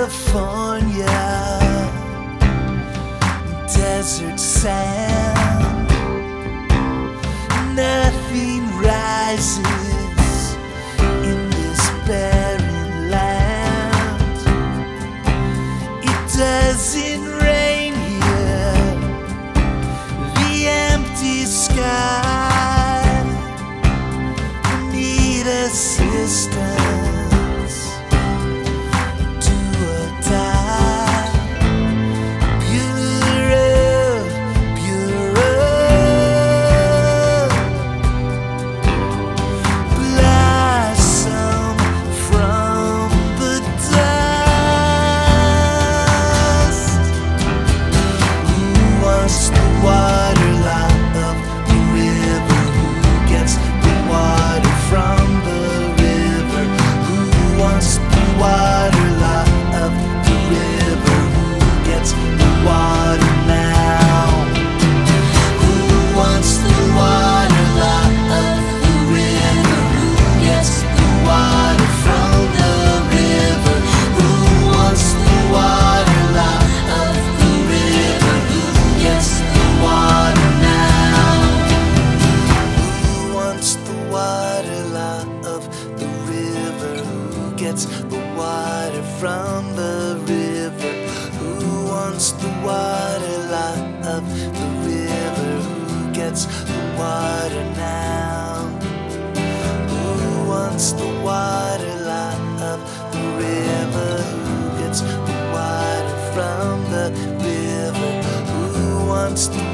California, desert sand, nothing rises in this barren land. It doesn't rain here, the empty sky need assistance. Gets the water from the river? Who wants the water lot of the river? Who gets the water now? Who wants the water lot of the river? Who gets the water from the river? Who wants the